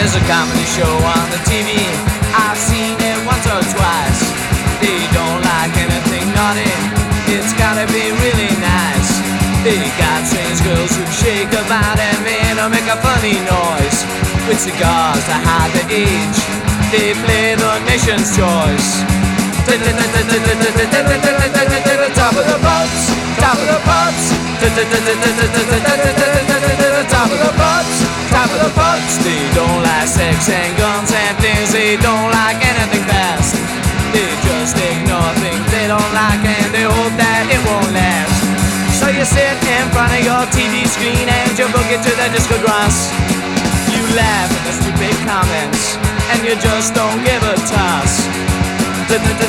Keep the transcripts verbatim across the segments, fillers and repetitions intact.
There's a comedy show on the T V, I've seen it once or twice. They don't like anything naughty, it's gotta be really nice. They got strange girls who shake about and men or make a funny noise. With cigars to hide the age, they play the nation's choice. Top of the pops, top of the pops, top of the pops, top of the pops. They don't like sex and guns and things, they don't like anything fast. They just ignore things they don't like and they hope that it won't last. So you sit in front of your T V screen and you boogie to the disco grass. You laugh at the stupid comments and you just don't give a toss. Top of the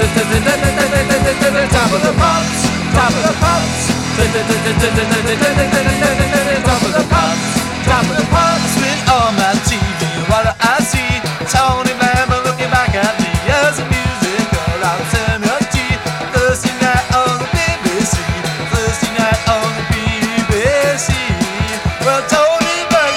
pops, top of the pops, top of the pops, top of the pops. Switch on my T V, what do I see? Tony Blair looking back at me as a musical alternative. Thursday night on the B B C, Thursday night on the B B C. Well, Tony Blair.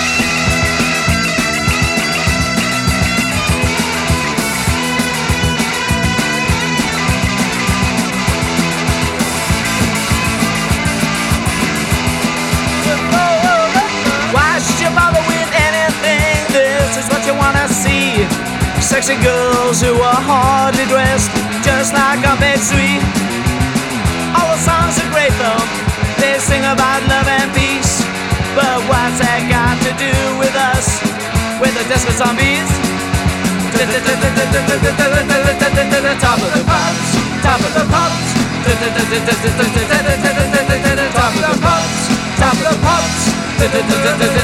Why should you bother with anything? This is what you wanna see. Sexy girls who are hardly dressed, just like a bed sweet. All the songs are great though, they sing about love and peace. But what's that got to do with us, with the disco zombies? Top of the pops, top of the pops, top of the pops, top of the pops.